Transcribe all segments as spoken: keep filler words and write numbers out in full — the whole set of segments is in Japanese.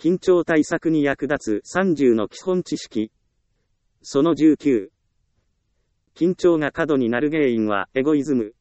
緊張対策に役立つさんじゅうの基本知識。そのじゅうきゅう。緊張が過度になる原因はエゴイズム。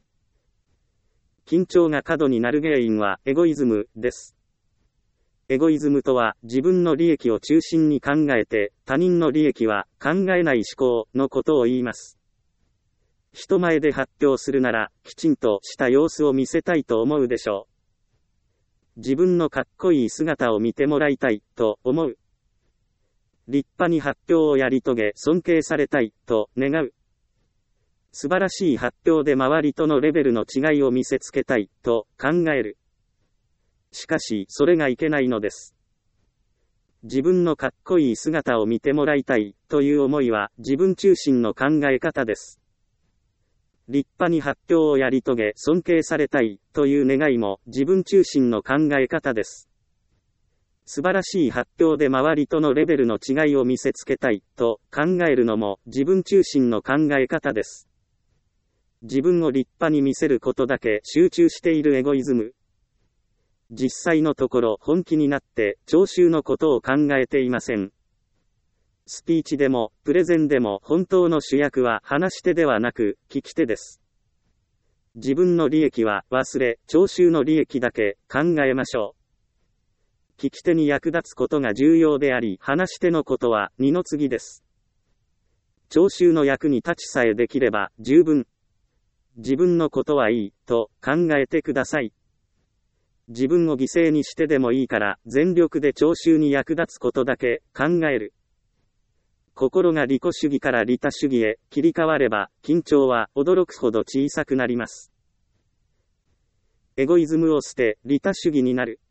緊張が過度になる原因はエゴイズムです。エゴイズムとは自分の利益を中心に考えて他人の利益は考えない思考のことを言います。人前で発表するならきちんとした様子を見せたいと思うでしょう。自分のかっこいい姿を見てもらいたいと思う。立派に発表をやり遂げ尊敬されたいと願う。素晴らしい発表で周りとのレベルの違いを見せつけたいと考える。しかしそれがいけないのです。自分のかっこいい姿を見てもらいたいという思いは自分中心の考え方です。立派に発表をやり遂げ尊敬されたいという願いも自分中心の考え方です。素晴らしい発表で周りとのレベルの違いを見せつけたいと考えるのも自分中心の考え方です。自分を立派に見せることだけ集中しているエゴイズム。実際のところ本気になって聴衆のことを考えていません。スピーチでもプレゼンでも本当の主役は話し手ではなく聞き手です。自分の利益は忘れ、聴衆の利益だけ考えましょう。聞き手に役立つことが重要であり、話し手のことは二の次です。聴衆の役に立ちさえできれば十分。自分のことはいいと考えてください。自分を犠牲にしてでもいいから全力で聴衆に役立つことだけ考える。心が利己主義から利他主義へ切り替われば緊張は驚くほど小さくなります。エゴイズムを捨て利他主義になる。